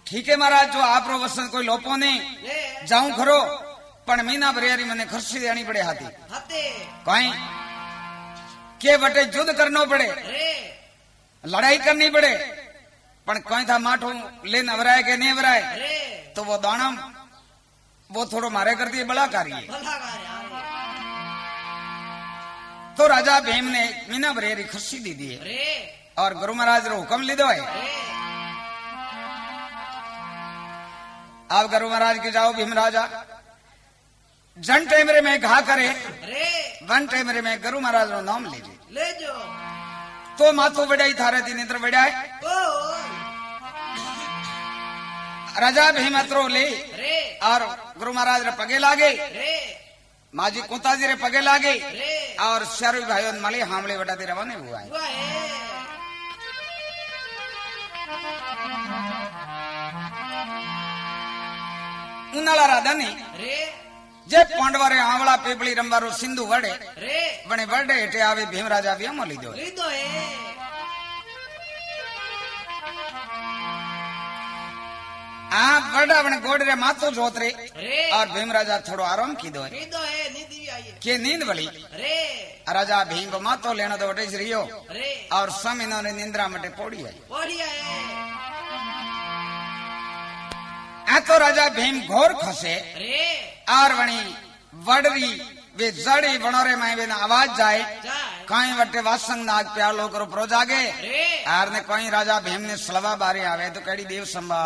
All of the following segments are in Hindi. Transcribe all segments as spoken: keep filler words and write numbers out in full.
ठीक है महाराज, जो आप रो वसन कोई लोपो नहीं जाऊं खरो, पण मीना बरियारी मने खर्ची देनी पड़े हाथी कहीं के बटे युद्ध करनो पड़े, लड़ाई करनी पड़े, पण कहीं था माठो लेन अवराय के नहीं अवराय, तो वो दानम वो थोड़ो मारे करती है बड़ा कार्य। तो राजा भीम ने मीना बरियारी खुशी दी दी है और गुरु महाराज रो हुक्म लीधो है। आप गुरु महाराज के जाओ भीम राजा जन टेमरे में घा करे वन टेमरे में गुरु महाराज रो नाम ले ले जो तो माथो बढ़ाई थारे तीन नेत्र बढ़ाए राजा भीम अत्रो ले और गुरु महाराज रे पगे लागे, माजी कुंताजी रे पगे लागे और शरु भाइयों मले हामले बटाते रवाने हुआ है। उनाला राधा ने जे पांडवारे आंवला पेपली रंबारो सिंधु वड़े बने वड़े हेटे आवे भीम राजा व्योम लीधो आ वड़ा बने गोड़ रे माथो जोतरे और भीम राजा थोड़ो आराम कीधो है के नींद वली राजा भीम को माथो लेना तो वटे रियो और सम इन्होंने निंद्रा मटे पोड़ी आई। आ तो राजा भीम घोर खसे और वणी वडरी वे जड़ी वनोरे में वे आवाज जाए कहीं वटे वासंग नाग प्यालो करो प्रो जागे आर ने कहीं राजा भीम ने सलवा बारे आवे तो कड़ी देव संभा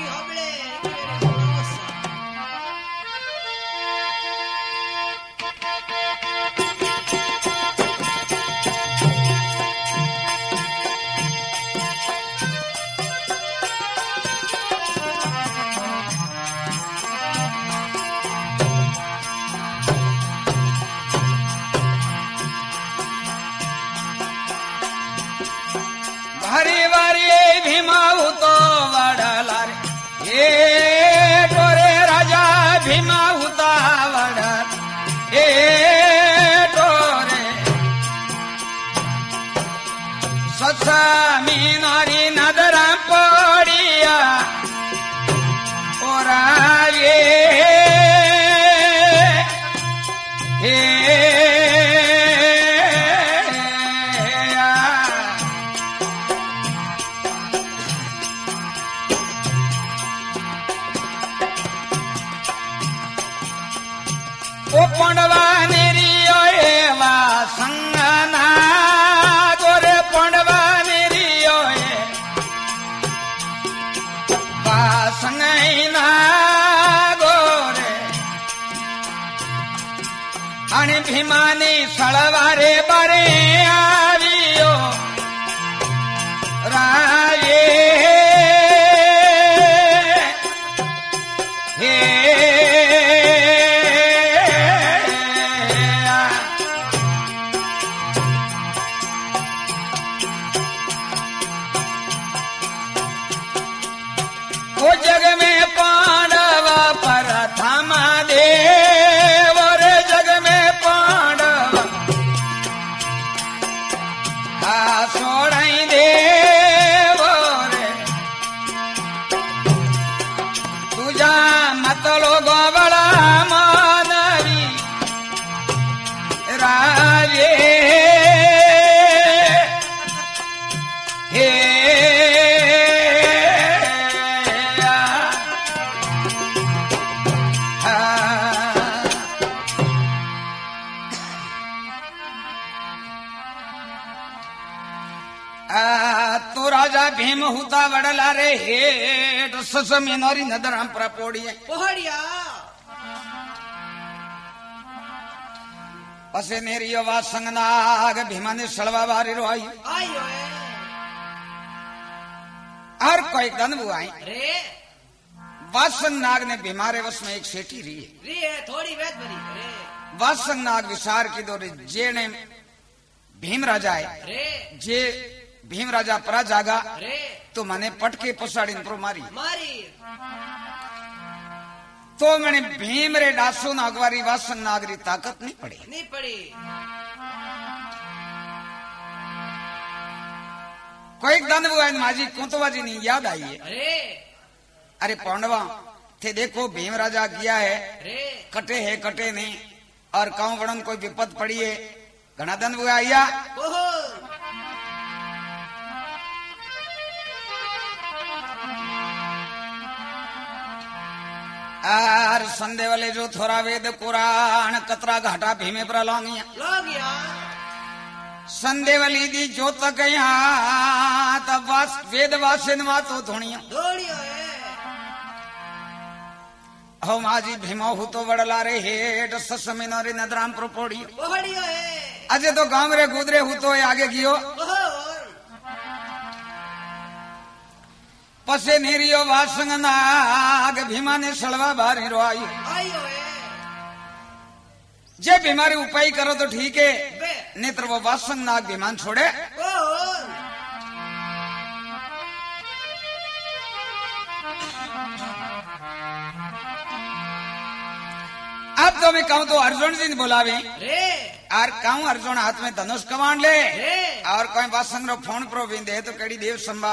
हरी वारी भीमाऊ तो वड़ला रे ए टोरे राजा भीमाऊ तो वड़ला ए टोरे सत्सा मीनारी नदरा पड़िया और ये ओ पांडवा नेरियो एवा संगना गोरे पांडवा नेरियो ए बा संगना गोरे आणि भीमानी सळवारे बारे आवियो राये हे जग में पांडवा प्रथम देव और जग में पांडवा आ सोड़ाई देव तुझा मतलो गोवड़ा मानवी राजे हे तो राजा भीम हुता वड़ला रे हेट सस मिनोरी नदर हम पर पोड़िए पोहड़िया पसे नेरियो वा संगनाग भीमा ने सड़वा बारी रो आई आयो और कोई गंध बुआई रे वासंग नाग ने बीमारे वश में एक सेठी रही है री है थोड़ी वेद भरी रे वासंग नाग विचार की दो रे जे ने भीम राजा है रे जे भीम राजा परा जागा तो मैंने पटके पसाड़ी प्रो मारी मारी तो मैंने भीम रे डासो नागवारी वासन नागरी ताकत नहीं पड़ी नहीं पड़ी कोई दंड बुआ माजी कुंतवाजी नहीं याद आई है अरे अरे पांडवा थे देखो भीम राजा गया है कटे है कटे नहीं और काउ वड़न कोई विपद पड़ी है घना दिन हुआ आया आर संदे वाले जो थोड़ा वेद कुरान कतरा घाटा भीमे पर लौंगिया संदे वाली दी जो तक यहाँ तब वास वेद वासन मा तो धोनिया हो माजी भीमो हु तो वड़ला रे हेड ससमिनो रे नदराम प्रोपोड़ी अजे तो गांव रे गुदरे हु तो आगे गियो पसे नेरियो वासंग नाग भीमा ने सलवा बारी रो आई जे बीमारी उपाय करो तो ठीक है नेत्र वो वासंग नाग भीमान छोड़े अब तो मैं कहूं तो अर्जुन जी ने बोलावे और कहूं अर्जुन हाथ में धनुष कमान ले और कोई वासंग रो फोन प्रो विंदे तो कड़ी देव संभा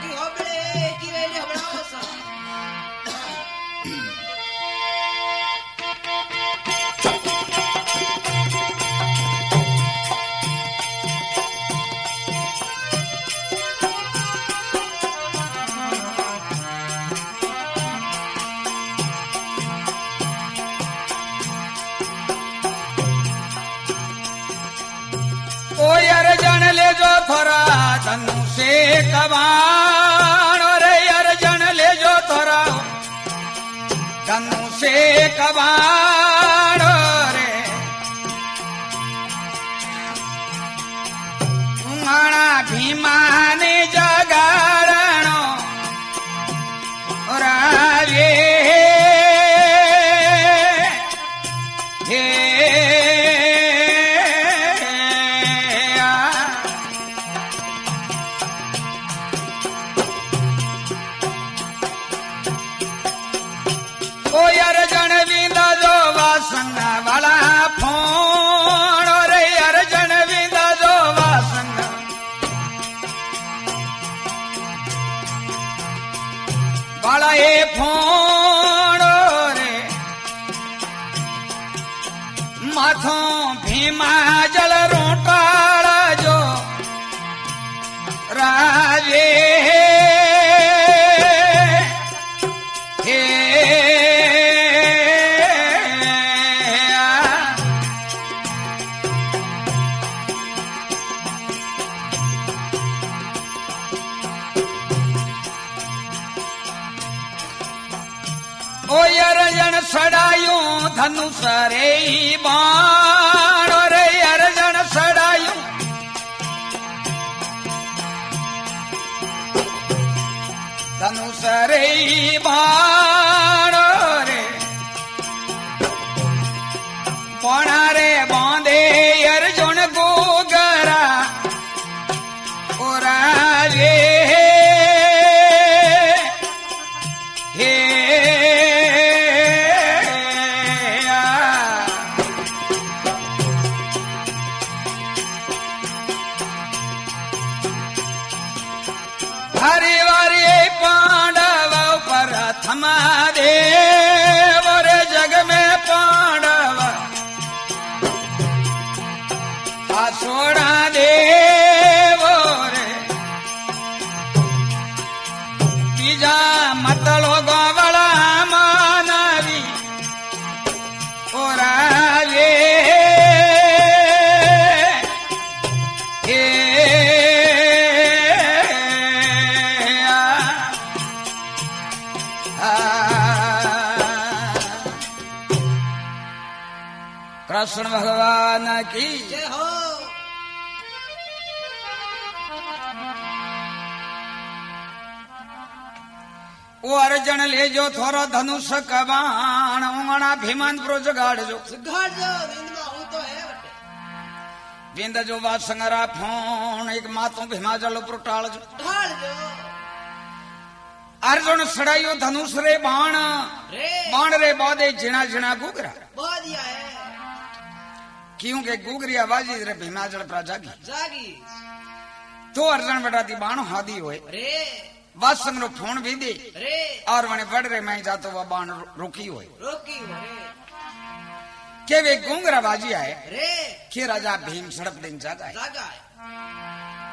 कोई अर्जन ले जो थोड़ा धनु से कबाण रे अर्जन ले जो थोड़ा धनु से कबाण रे तुम्हारा भीमा ने जगाड़ो राजे वाला फोन रे अर्जन विंदा जो वासंग वाला ये फोन रे माथों भीमा जल रोटाड़ा जो राजे अर्जन सड़ायू धनुष रे बाण रे अर्जन सड़ायू धनुष रे बाण रे पौना रे बांधे अर्जुन गोगरा राजे देव रे जग में पांडव आसोड़ा देव रे तीजा मतलो गोवड़ा मानवी ओराले कृष्ण भगवान की जय हो। वो अर्जन ले जो थोड़ा धनुष कबाण उंगना भीमान प्रो जगाड़ जो जगाड़ जो तो है विंद जो बात संगरा फोन एक मातों भीमा जल पर टाल जो टाल जो अर्जुन सड़ाइयो धनुष रे बाण बाण रे बादे जिना जिना गुगरा बादिया है क्योंकि गुगरी आवाजी रे भीमाचल पर जागी जागी तो अर्जुन बेटा दी बाणो हादी होए रे वासंग रो फोन भी दे रे और वने बढ़ रे मैं जातो वो बाण रोकी होय रोकी रे के वे गुंगरा बाजी आए रे के राजा भीम सड़प दिन जागा जागा